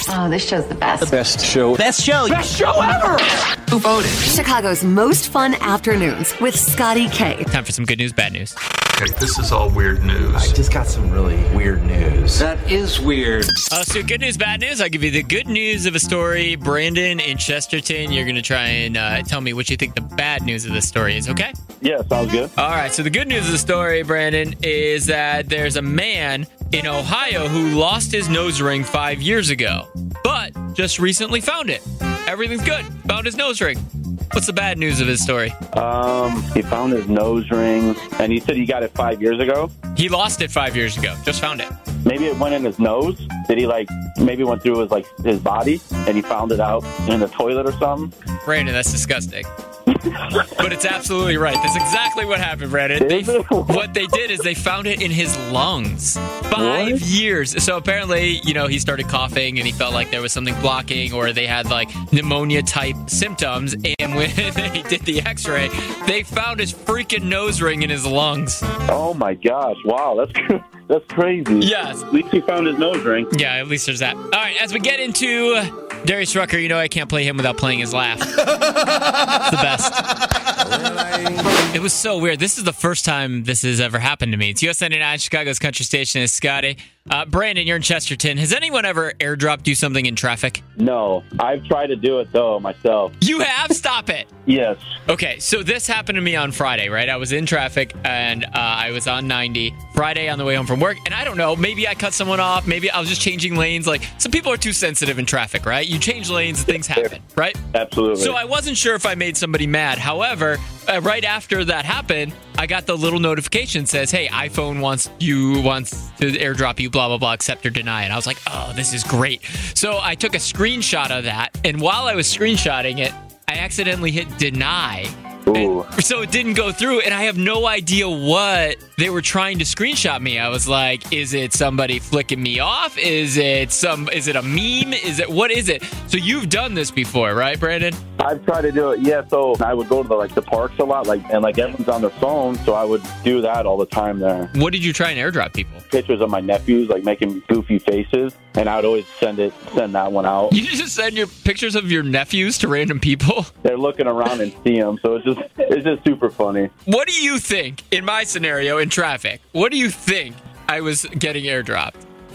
Oh, this show's the best. The best show. Best show. Best show ever! Who voted? Chicago's most fun afternoons with Scotty K. Time for some good news, bad news. Okay, this is all weird news. I just got some really weird news. That is weird. So good news, bad news. I'll give you the good news of a story. Brandon in Chesterton, you're going to try and tell me what you think the bad news of the story is, okay? Yeah, sounds good. All right, so the good news of the story, Brandon, is that there's a man in Ohio who lost his nose ring 5 years ago, but just recently found it. Everything's good. Found his nose ring. What's the bad news of his story? He found his nose ring, and he said he got it 5 years ago. He lost it 5 years ago. Just found it. Maybe it went in his nose. Did he maybe went through his body, and he found it out in the toilet or something? Brandon, that's disgusting. But it's absolutely right. That's exactly what happened, Brandon. What they did is they found it in his lungs. 5 years. So apparently, he started coughing and he felt like there was something blocking, or they had pneumonia type symptoms. And when they did the x-ray, they found his freaking nose ring in his lungs. Oh my gosh. Wow. That's crazy. Yes. At least he found his nose ring. Yeah, at least there's that. All right, as we get into Darius Rucker, I can't play him without playing his laugh. It's the best. It was so weird. This is the first time this has ever happened to me. It's US 99, Chicago's country station. It's Scotty. Brandon, you're in Chesterton. Has anyone ever airdropped you something in traffic? No. I've tried to do it, though, myself. You have? Stop it. Yes. Okay, so this happened to me on Friday, right? I was in traffic, and I was on 90 Friday on the way home from work, and I don't know, maybe I cut someone off, maybe I was just changing lanes. Some people are too sensitive in traffic, right? You change lanes, things happen, right? Absolutely. So I wasn't sure if I made somebody mad. However, right after that happened, I got the little notification that says, hey, iPhone wants to airdrop you, blah, blah, blah, accept or deny. And I was like, oh, this is great. So I took a screenshot of that, and while I was screenshotting it, I accidentally hit deny. So it didn't go through, and I have no idea what they were trying to screenshot me. I was like, is it somebody flicking me off? Is it a meme? What is it? So you've done this before, right, Brandon? I've tried to do it, yeah. So I would go to the parks a lot, and everyone's on their phone, so I would do that all the time there. What did you try and airdrop people? Pictures of my nephews, making goofy faces, and I would always send that one out. You just send your pictures of your nephews to random people? They're looking around and see them, so it's just super funny. What do you think, in my scenario in traffic, what do you think I was getting airdropped?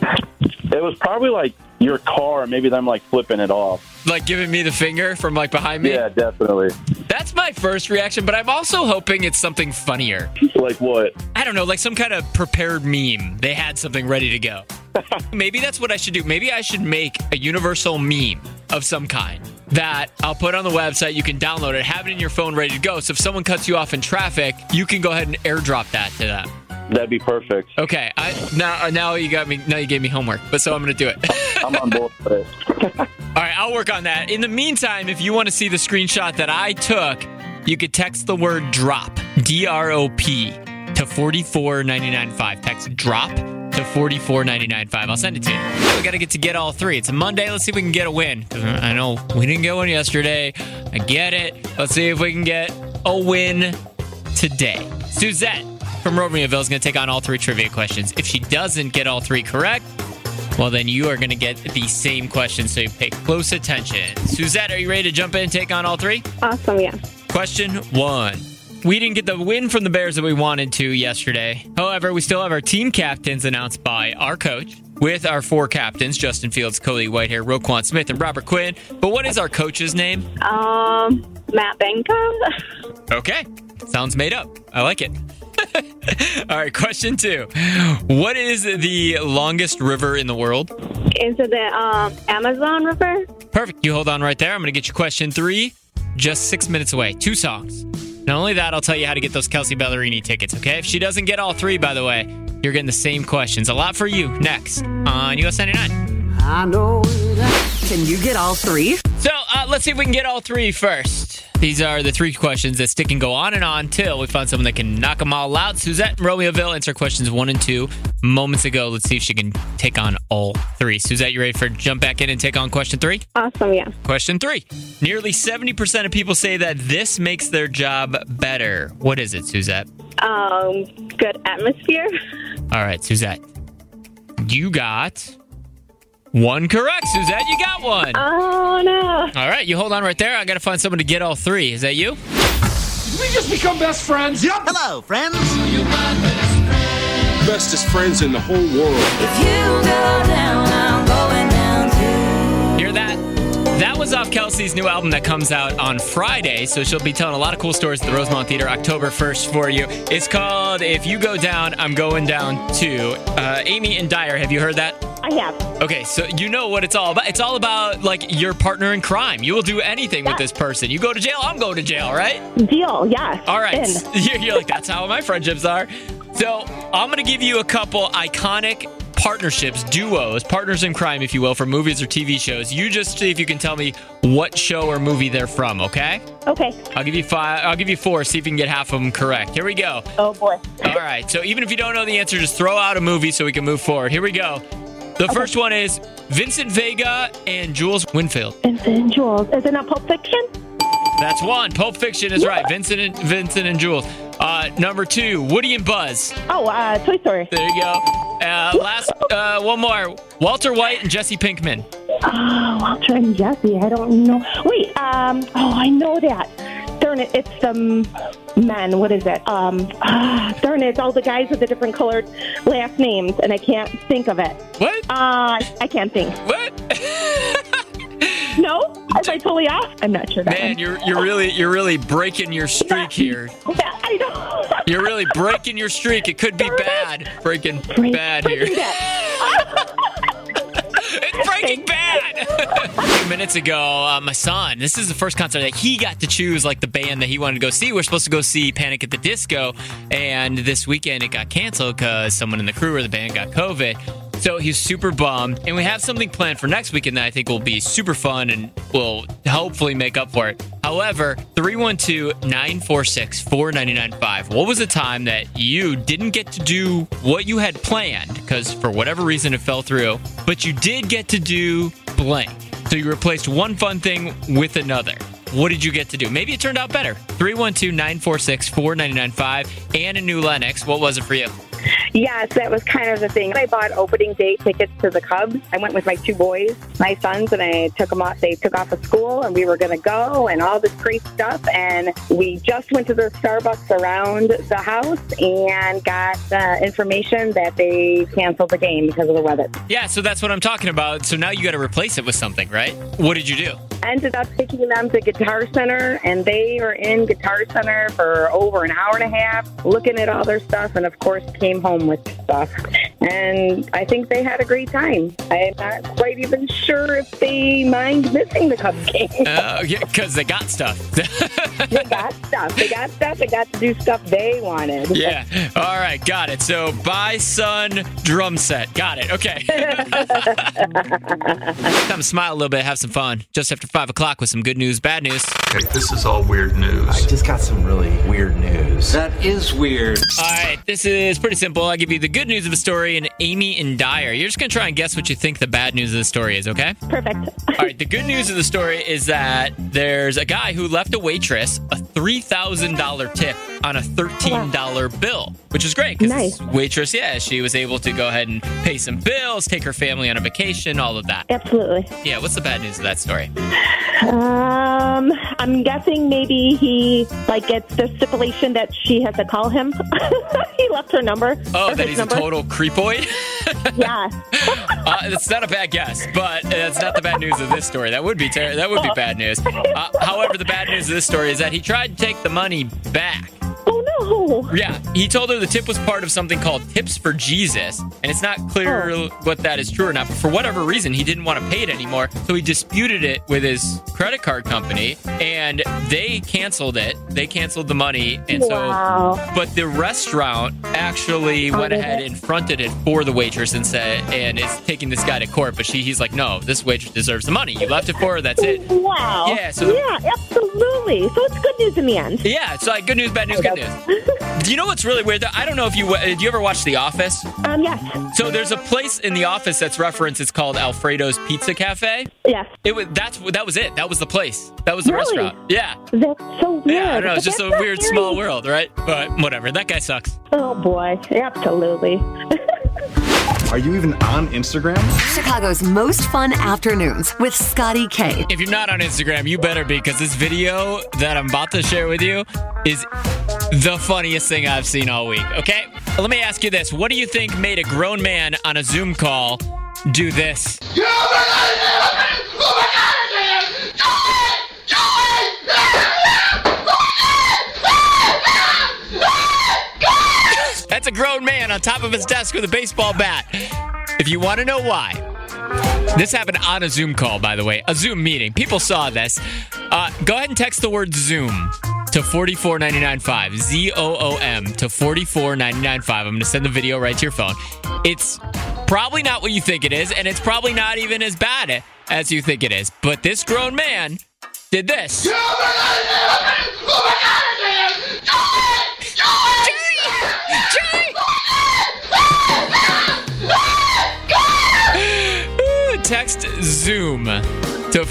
It was probably your car, maybe them flipping it off. Giving me the finger from behind me? Yeah, definitely. That's my first reaction, but I'm also hoping it's something funnier. Like what? I don't know, some kind of prepared meme. They had something ready to go. Maybe that's what I should do. Maybe I should make a universal meme of some kind that I'll put on the website. You can download it, have it in your phone ready to go. So if someone cuts you off in traffic, you can go ahead and airdrop that to them. That'd be perfect. Okay. Now you got me. Now you gave me homework, but so I'm going to do it. I'm on board for this. All right, I'll work on that. In the meantime, if you want to see the screenshot that I took, you could text the word DROP, D-R-O-P, to 44995. Text DROP to 44995. I'll send it to you. We got to get all three. It's a Monday. Let's see if we can get a win. I know we didn't get one yesterday. I get it. Let's see if we can get a win today. Suzette from Romeoville is going to take on all three trivia questions. If she doesn't get all three correct, well, then you are going to get the same question, so you pay close attention. Suzette, are you ready to jump in and take on all three? Awesome, yeah. Question 1. We didn't get the win from the Bears that we wanted to yesterday. However, we still have our team captains announced by our coach, with our 4 captains, Justin Fields, Cody Whitehair, Roquan Smith, and Robert Quinn. But what is our coach's name? Matt Benko. Okay. Sounds made up. I like it. All right, question 2. What is the longest river in the world? Is it the Amazon River? Perfect. You hold on right there. I'm going to get you question 3. Just 6 minutes away. 2 songs. Not only that, I'll tell you how to get those Kelsey Ballerini tickets, okay? If she doesn't get all 3, by the way, you're getting the same questions. A lot for you next on US 99. I know that. Can you get all 3? So let's see if we can get all 3 first. These are the 3 questions that stick and go on and on till we find someone that can knock them all out. Suzette from Romeoville answered questions 1 and 2 moments ago. Let's see if she can take on all 3. Suzette, you ready for jump back in and take on question 3? Awesome, yeah. Question 3. Nearly 70% of people say that this makes their job better. What is it, Suzette? Good atmosphere. All right, Suzette. You got One correct. Suzette, you got one. Oh, no. All right, you hold on right there. I got to find someone to get all three. Is that you? Did we just become best friends? Yep. Hello, friends. Bestest friends in the whole world. If you go down, I'm going down too. Hear that? That was off Kelsey's new album that comes out on Friday, so she'll be telling a lot of cool stories at the Rosemont Theater October 1st for you. It's called If You Go Down, I'm Going Down Too. Amy and Dyer, have you heard that? I have. Okay, so you know what it's all about. It's all about, like, your partner in crime. You will do anything with this person. You go to jail, I'm going to jail, right? Deal, yes. All right. In. You're like, that's how my friendships are. So I'm going to give you a couple iconic partnerships, duos, partners in crime, if you will, for movies or TV shows. You just see if you can tell me what show or movie they're from, okay? Okay. I'll give you 5. I'll give you 4. See if you can get half of them correct. Here we go. Oh, boy. All right. So even if you don't know the answer, just throw out a movie so we can move forward. Here we go. The first one is Vincent Vega and Jules Winfield. Vincent and Jules. Is it not Pulp Fiction? That's one. Pulp Fiction is right. Vincent and Jules. Number 2, Woody and Buzz. Oh, Toy Story. There you go. Last, one more. Walter White and Jesse Pinkman. Oh, Walter and Jesse. I don't know. Wait. I know that. Darn it. It's the men. What is it? Darn it. It's all the guys with the different colored last names, and I can't think of it. What? I can't think. What? No? Am I totally off? I'm not sure that Man, one. you're really breaking your streak here. Yeah, I know. You're really breaking your streak. It could be bad. Breaking bad here. It's Breaking Bad. A few minutes ago, my son, this is the first concert that he got to choose, like, the band that he wanted to go see. We're supposed to go see Panic at the Disco, and this weekend it got canceled because someone in the crew or the band got COVID. So he's super bummed, and we have something planned for next weekend that I think will be super fun and will hopefully make up for it. However, 312-946-4995. What was the time that you didn't get to do what you had planned because for whatever reason it fell through, but you did get to do blank? So you replaced one fun thing with another. What did you get to do? Maybe it turned out better. 312-946-4995 and a new Lennox. What was it for you? Yes, that was kind of the thing. I bought opening day tickets to the Cubs. I went with my 2 boys, my sons, and I took them off. They took off of school, and we were going to go and all this great stuff. And we just went to the Starbucks around the house and got information that they canceled the game because of the weather. Yeah, so that's what I'm talking about. So now you got to replace it with something, right? What did you do? Ended up taking them to Guitar Center, and they were in Guitar Center for over an hour and a half, looking at all their stuff, and of course came home with stuff. And I think they had a great time. I'm not quite even sure if they mind missing the Cubs game. Yeah, because they got stuff. They got stuff. They got stuff. They got to do stuff they wanted. Yeah. All right. Got it. So buy son drum set. Got it. Okay. Time to smile a little bit, have some fun. Just after 5 o'clock with some good news, bad news. Okay, this is all weird news. I just got some really weird news. That is weird. All right. This is pretty simple. I'll give you the good news of the story and Amy and Dyer. You're just going to try and guess what you think the bad news of the story is, okay? Perfect. All right. The good news of the story is that there's a guy who left a waitress a $3,000 tip on a $13 bill, which is great. Nice. This waitress, yeah, she was able to go ahead and pay some bills, take her family on a vacation, all of that. Absolutely. Yeah. What's the bad news of that story? I'm guessing maybe he gets the stipulation that she has to call him. He left her number. Oh, that he's a total creepoid? Yeah. That's not a bad guess, but that's not the bad news of this story. That would be bad news. However, the bad news of this story is that he tried to take the money back. Oh, no. Yeah, he told her the tip was part of something called Tips for Jesus, and it's not clear what that is true or not, but for whatever reason, he didn't want to pay it anymore, so he disputed it with his credit card company, and they canceled it. They canceled the money, and but the restaurant actually went ahead and fronted it for the waitress and said, and it's taking this guy to court, but he's like, no, this waitress deserves the money. You left it for her, that's it. Wow. Yeah, absolutely. So it's good news in the end. Yeah, it's like good news, bad news, good news. Do you know what's really weird? I don't know if did you ever watch The Office? Yes. So there's a place in The Office that's referenced. It's called Alfredo's Pizza Cafe. Yes. That was it. That was the place. That was the restaurant. Yeah. That's so weird. Yeah, I know. It's just a weird small world, right? But whatever. That guy sucks. Oh boy. Absolutely. Are you even on Instagram? Chicago's most fun afternoons with Scotty K. If you're not on Instagram, you better be, because this video that I'm about to share with you is the funniest thing I've seen all week, okay? Let me ask you this. What do you think made a grown man on a Zoom call do this? That's a grown man on top of his desk with a baseball bat. If you want to know why, this happened on a Zoom call, by the way, a Zoom meeting. People saw this. Go ahead and text the word Zoom to 44995, ZOOM to 44995. I'm going to send the video right to your phone. It's probably not what you think it is, and it's probably not even as bad as you think it is. But this grown man did this. Text Zoom to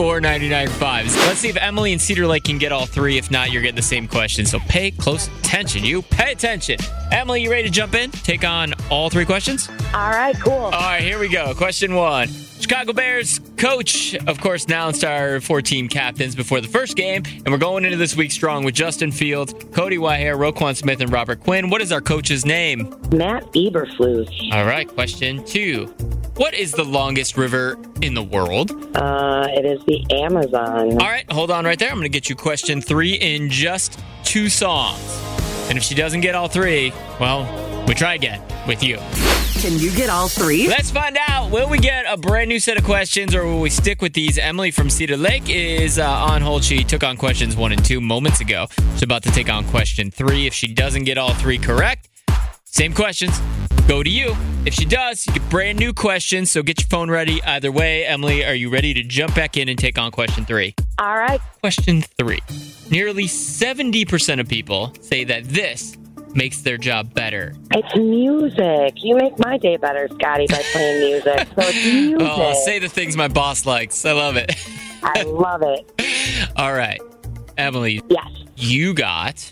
44995. Let's see if Emily and Cedar Lake can get all three. If not, you're getting the same question. So pay close attention. You pay attention. Emily, you ready to jump in? Take on all three questions? All right, cool. All right, here we go. Question 1. Chicago Bears coach, of course, announced our 4-team captains before the first game, and we're going into this week strong with Justin Fields, Cody Whitehair, Roquan Smith, and Robert Quinn. What is our coach's name? Matt Eberflus. All right, question 2. What is the longest river in the world? It is the Amazon. All right, hold on right there. I'm going to get you question 3 in just 2 songs. And if she doesn't get all 3, well, we try again with you. Can you get all 3? Let's find out. Will we get a brand new set of questions, or will we stick with these? Emily from Cedar Lake is on hold. She took on questions 1 and 2 moments ago. She's about to take on question 3. If she doesn't get all 3 correct, same questions go to you. If she does, you get brand new questions, so get your phone ready. Either way, Emily, are you ready to jump back in and take on question 3? All right. Question 3. Nearly 70% of people say that this makes their job better. It's music. You make my day better, Scotty, by playing music. So it's music. Oh, say the things my boss likes. I love it. I love it. All right. Emily. Yes. You got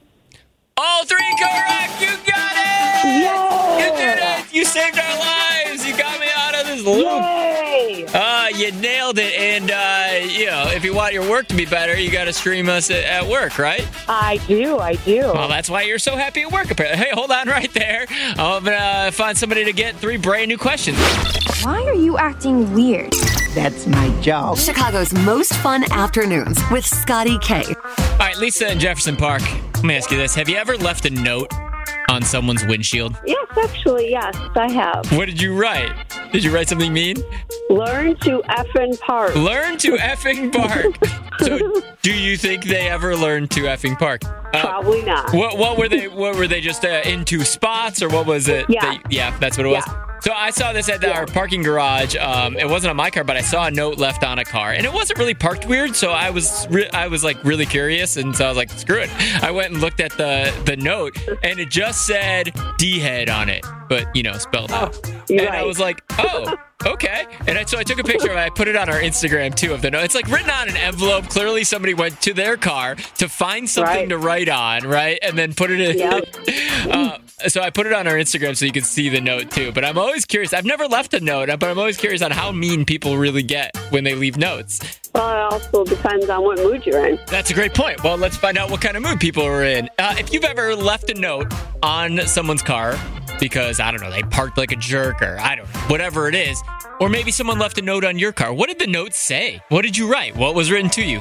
all 3 correct. You got it. Yay. You did it. You saved our lives. You got me out of this loop. Yay. You nailed it. And, if you want your work to be better, you got to stream us at work, right? I do. Well, that's why you're so happy at work, apparently. Hey, hold on right there. I'm going to find somebody to get 3 brand new questions. Why are you acting weird? That's my job. Chicago's most fun afternoons with Scotty K. All right, Lisa in Jefferson Park. Let me ask you this. Have you ever left a note on someone's windshield? Yes, actually, yes, I have. What did you write? Did you write something mean? Learn to effing park. Learn to effing park. So, do you think they ever learned to effing park? Probably not. What were they? What were they just in 2 spots, or what was it? Yeah, that's what it was. So I saw this at our parking garage. It wasn't on my car, but I saw a note left on a car, and it wasn't really parked weird. So I was like really curious, and so I was like, screw it. I went and looked at the note, and it just said D-head on it, but spelled out. And right. I was like, oh. Okay. And so I took a picture of it. I put it on our Instagram, too, of the note. It's like written on an envelope. Clearly, somebody went to their car to find something to write on, right? And then put it in. Yep. So I put it on our Instagram so you can see the note, too. But I'm always curious. I've never left a note, but I'm always curious on how mean people really get when they leave notes. Well, it also depends on what mood you're in. That's a great point. Well, let's find out what kind of mood people are in. If you've ever left a note on someone's car because, I don't know, they parked like a jerk, or I don't know, whatever it is, or maybe someone left a note on your car. What did the note say? What did you write? What was written to you?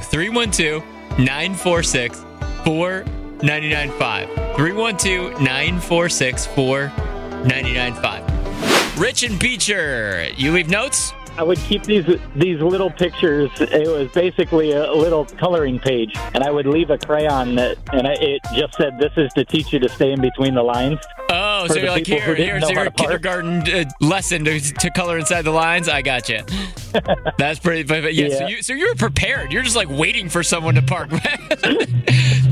312-946-4995. 312-946-4995. Rich and Beecher, you leave notes? I would keep these little pictures. It was basically a little coloring page, and I would leave a crayon it just said, "This is to teach you to stay in between the lines." Oh, so you're like, here's your kindergarten lesson to color inside the lines. I got you. That's pretty. Yeah. So you were prepared. You're just like waiting for someone to park.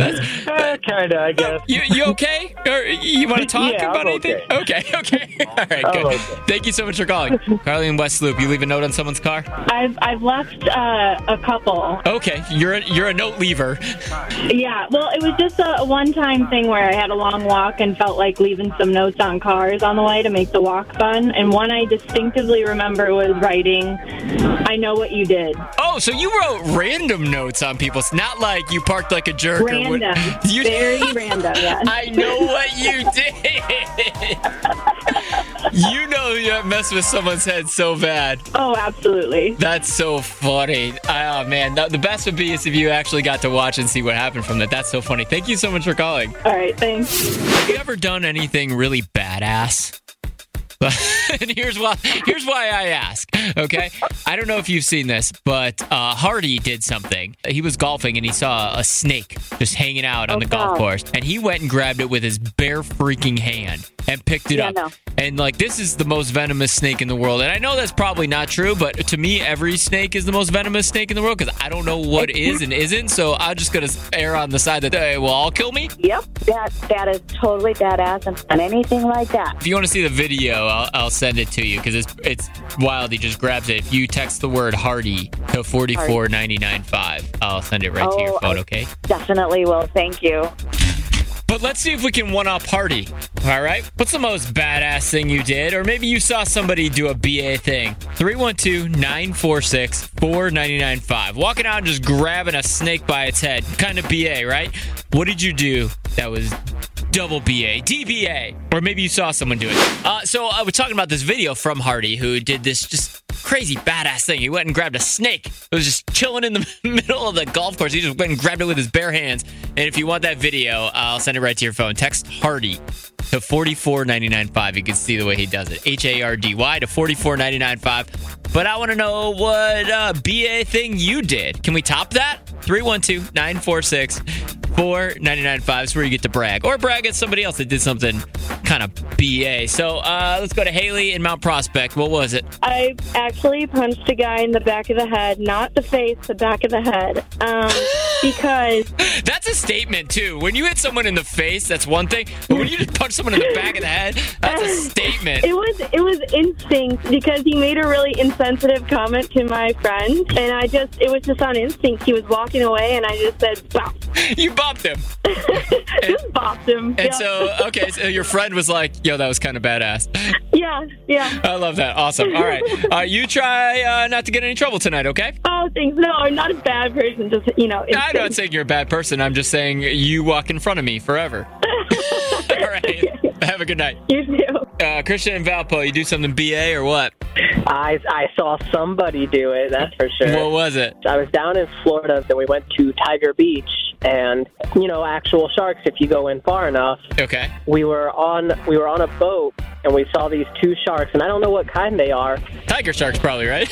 Kind of, I guess. You okay? Or you want to talk Yeah, about I'm anything? Okay. All right, good. Okay. Thank you so much for calling. Carly in West Loop, you leave a note on someone's car? I've left a couple. Okay, you're a note leaver. Yeah, well, it was just a one-time thing where I had a long walk and felt like leaving some notes on cars on the way to make the walk fun. And one I distinctively remember was writing, "I know what you did." Oh, so you wrote random notes on people. It's not like you parked like a jerk. Random. Very random, yes. I know what you did. You know you mess with someone's head so bad. Oh, absolutely. That's so funny. Oh, man. The best would be is if you actually got to watch and see what happened from that. That's so funny. Thank you so much for calling. All right, thanks. Have you ever done anything really badass? And here's why I ask, okay? I don't know if you've seen this, but Hardy did something. He was golfing and he saw a snake just hanging out on the golf course. And he went and grabbed it with his bare freaking hand and picked it up. No. And like, this is the most venomous snake in the world. And I know that's probably not true, but to me, every snake is the most venomous snake in the world because I don't know what is and isn't. So I'm just going to err on the side that they will all kill me. Yep, that is totally badass and anything like that. If you want to see the video, I'll send it to you because it's wild. He just grabs it. If you text the word Hardy to 44995, I'll send it right to your phone, okay? Definitely will. Thank you. But let's see if we can one-up Hardy. All right? What's the most badass thing you did? Or maybe you saw somebody do a BA thing. 312-946-4995. Walking out and just grabbing a snake by its head. Kind of BA, right? What did you do that was double BA, DBA? Or maybe you saw someone do it. So I was talking about this video from Hardy who did this just crazy badass thing. He went and grabbed a snake. It was just chilling in the middle of the golf course. He just went and grabbed it with his bare hands. And if you want that video, I'll send it right to your phone. Text Hardy to 44995. You can see the way he does it. HARDY to 44995. But I want to know what BA thing you did. Can we top that? 312-946-4995 is where you get to brag. Or brag at somebody else that did something kind of BA. So let's go to Haley in Mount Prospect. What was it? I actually punched a guy in the back of the head. Not the face, the back of the head. Because... That's a statement, too. When you hit someone in the face, that's one thing. But when you just punch someone in the back of the head, that's a statement. It was instinct because he made a really insensitive comment to my friend. And it was just on instinct. He was walking away and I just said, bop. You bopped him. Just bopped him. And so your friend was like, yo, that was kind of badass. Yeah. I love that. Awesome. All right. You try not to get in any trouble tonight, okay? Oh, thanks. No, I'm not a bad person. Just, I'm not saying you're a bad person. I'm just saying you walk in front of me forever. All right. Have a good night. You too. Christian and Valpo, you do something BA or what? I saw somebody do it, that's for sure. What was it? I was down in Florida, then we went to Tiger Beach, and, actual sharks if you go in far enough. Okay. We were on a boat, and we saw these two sharks, and I don't know what kind they are. Tiger sharks probably, right?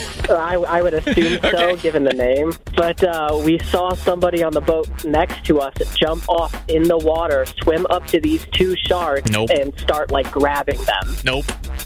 I would assume so, Okay. given the name. But we saw somebody on the boat next to us jump off in the water, swim up to these two sharks, and start, grabbing them. Nope.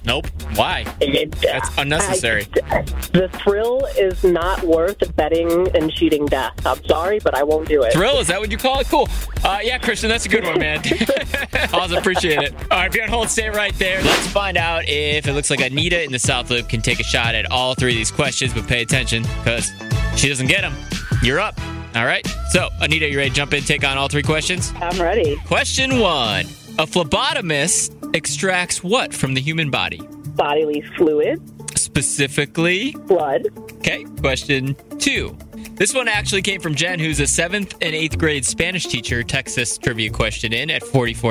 Why? That's unnecessary. The thrill is not worth betting and cheating death. I'm sorry, but I won't do it. Thrill? Is that what you call it? Cool. Yeah, Christian, that's a good one, man. Awesome. Appreciate it. All right, be on hold. Stay right there. Let's find out if it looks like Anita in the South Loop can take a shot at all three of these questions, but pay attention because she doesn't get them. You're up. All right. So, Anita, you ready to jump in and take on all three questions? I'm ready. Question 1. A phlebotomist extracts what from the human body? Bodily fluid. Specifically? Blood. Okay. Question 2. This one actually came from Jen, who's a 7th and 8th grade Spanish teacher. Text this trivia question in at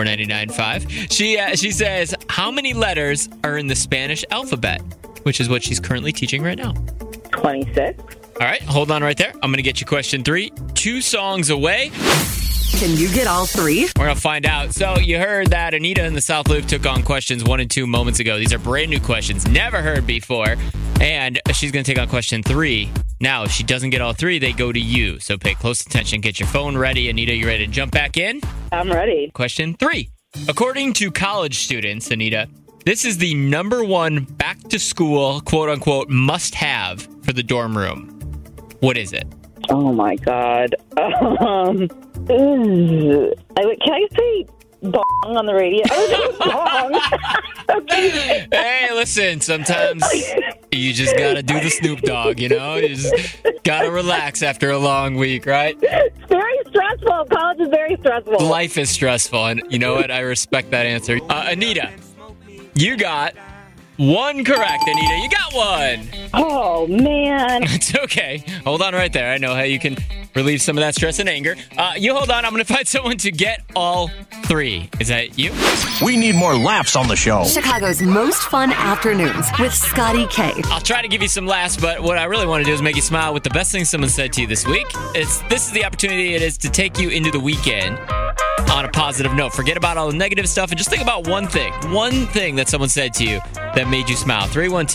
44995. She says, how many letters are in the Spanish alphabet? Which is what she's currently teaching right now. 26. All right, hold on right there. I'm going to get you question 3. 2 songs away. Can you get all 3? We're going to find out. So you heard that Anita in the South Loop took on questions 1 and 2 moments ago. These are brand new questions, never heard before. And she's going to take on question 3. Now, if she doesn't get all 3, they go to you. So pay close attention. Get your phone ready. Anita, you ready to jump back in? I'm ready. Question 3. According to college students, Anita, this is the number 1 back-to-school, quote-unquote, must-have for the dorm room. What is it? Oh, my God. Can I say bong on the radio? Hey, listen, sometimes you just got to do the Snoop Dogg, you know? You just got to relax after a long week, right? It's very stressful. College is very stressful. Life is stressful, and you know what? I respect that answer. Anita, you got one correct, Anita. You got one. Oh, man. It's okay. Hold on right there. I know how you can relieve some of that stress and anger. You hold on. I'm going to find someone to get all three. Is that you? We need more laughs on the show. Chicago's most fun afternoons with Scotty K. I'll try to give you some laughs, but what I really want to do is make you smile with the best thing someone said to you this week. This is the opportunity it is to take you into the weekend on a positive note. Forget about all the negative stuff and just think about one thing that someone said to you that made you smile.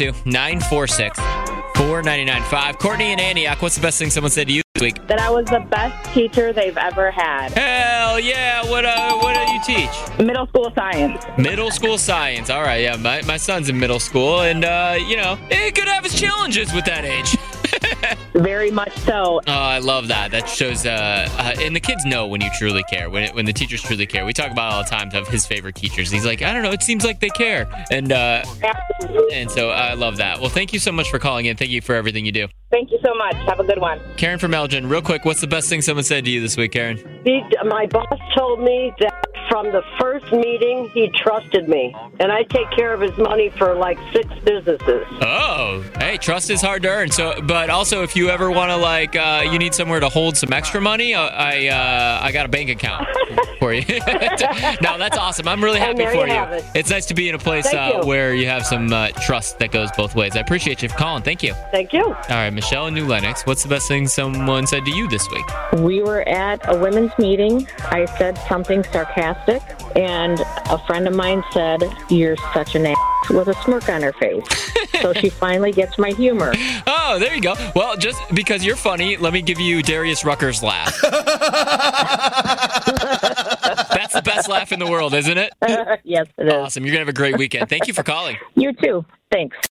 312-946-4995. Courtney and Antioch, what's the best thing someone said to you this week? That I was the best teacher they've ever had. Hell yeah. What do you teach? Middle school science. Middle school science. All right, yeah. My son's in middle school, and, it could have its challenges with that age. Very much so. Oh, I love that. That shows, and the kids know when you truly care, when the teachers truly care. We talk about all the time of his favorite teachers. He's like, I don't know, it seems like they care. And so I love that. Well, thank you so much for calling in. Thank you for everything you do. Thank you so much. Have a good one. Karen from Elgin, real quick, what's the best thing someone said to you this week, Karen? My boss told me that from the first meeting, he trusted me. And I take care of his money for like 6 businesses. Oh, hey, trust is hard to earn. So, but also, if you ever want to, you need somewhere to hold some extra money, I got a bank account for you. No, that's awesome. I'm really happy for you. It's nice to be in a place where you have some trust that goes both ways. I appreciate you for calling. Thank you. Thank you. All right, Michelle in New Lenox, what's the best thing someone said to you this week? We were at a women's meeting. I said something sarcastic, and a friend of mine said, "You're such an ass," with a smirk on her face. So she finally gets my humor. Oh, there you go. Well, just because you're funny, let me give you Darius Rucker's laugh. That's the best laugh in the world, isn't it? Yes, it is. Awesome. You're going to have a great weekend. Thank you for calling. You too. Thanks.